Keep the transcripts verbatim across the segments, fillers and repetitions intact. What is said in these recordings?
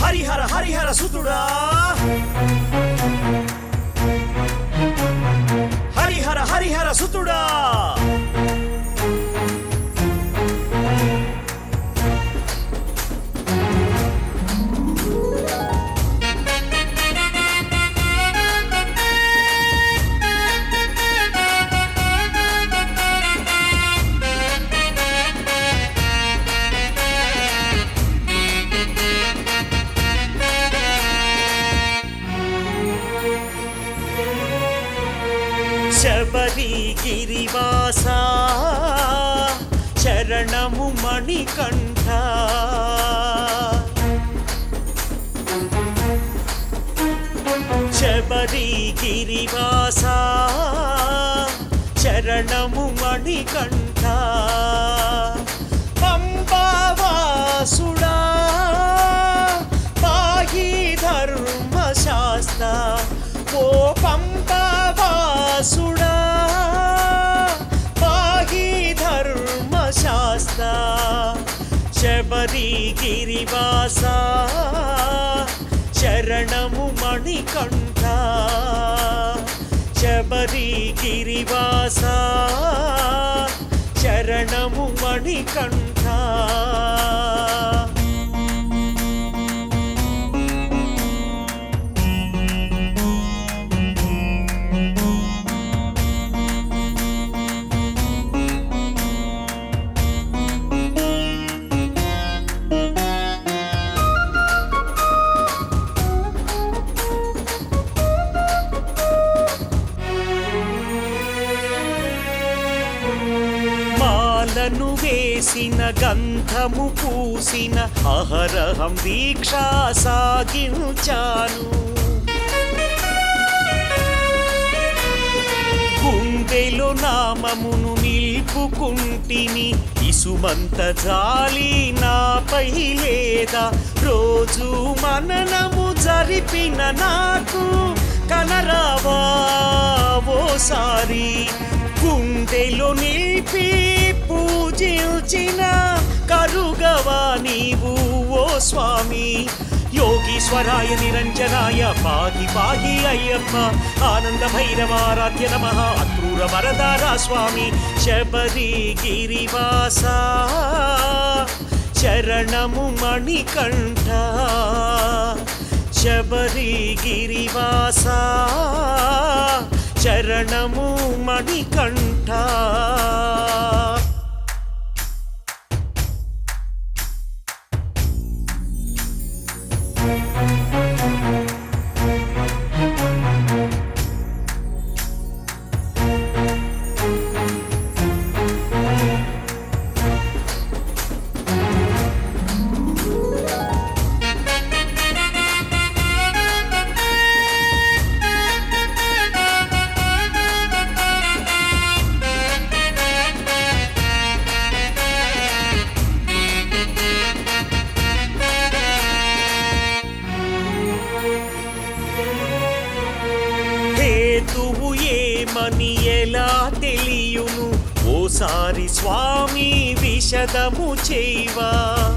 హరిహర హరిహర సుతుడా హరిహర హరిహర సుతుడా శబరి గిరివాసా శరణము మణికంఠ శబరి గిరివాసా శరణము మణికంఠ పంబావాసుడా పాహి ధర్మశాస్త్ర ఓ పంబావాసుడా పాహి ధర్మశాస్త్ర శబరి గిరివాసా శరణము మణికంఠ శబరి గిరివాసా శరణము మణికంఠ మాలను వేసిన గంధము పూసిన అహరహం దీక్ష సాగించాను గుండెలో నామమును నిల్పుకుంటిని ఇసుమంత జాలి నాపై లేదా రోజు మననము జరిపిన నాకు కనరావా ఓసారి గుండెలో నిలిపి పూజించిన కరుగవా నీవు ఓ స్వామి యోగీశ్వరాయ నిరంజనాయ పాహి పాహి అయ్యప్ప ఆనంద భైరవారాధ్య నమః అక్రూర వరదారా స్వామి శబరి గిరివాసా శరణము మణికంఠ శబరి గిరివాసా శరణము మణికంఠ హేతువు ఏమని ఎలా తెలియును ఓసారి స్వామి విశదము చేయవా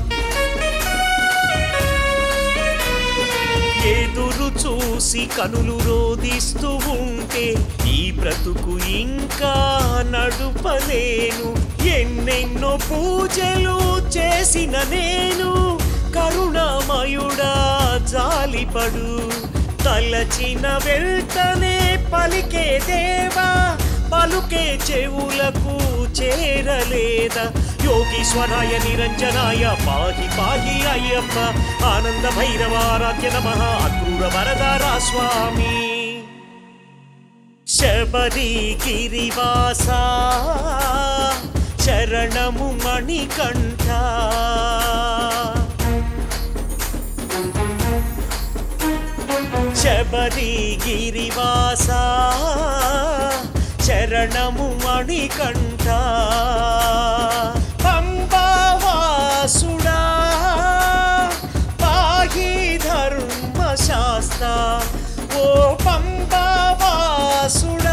ఎదురు చూసి కనులు రోదిస్తూ ఉంటే ఈ బ్రతుకు ఇంకా నడుపలేను ఎన్నెన్నో పూజలు చేసిన నేను కరుణామయుడా జాలిపడు తలచిన వెళ్తనే పలికే దేవా పలుకే చెవులకు చేరలేదా యోగీశ్వరాయ నిరంజనాయ పాహి పాహి అయ్యప్ప ఆనంద భైరవారాధ్య నమః అక్రూర వరదారా స్వామి శబరి గిరివాసా శరణము మణికంఠ శబరి గిరివాసా శరణము మణికంఠ పంబావాసుడా పాహి ధర్మశాస్త్ర ఓ పంబావాసుడా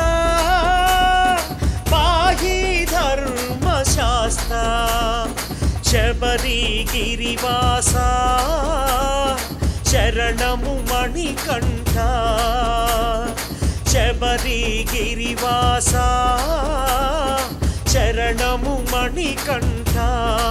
పాహి ధర్మశాస్త్ర శబరి గిరివాసా శరణము మణికంఠ శబరిగిరివాస శరణము మణికంఠ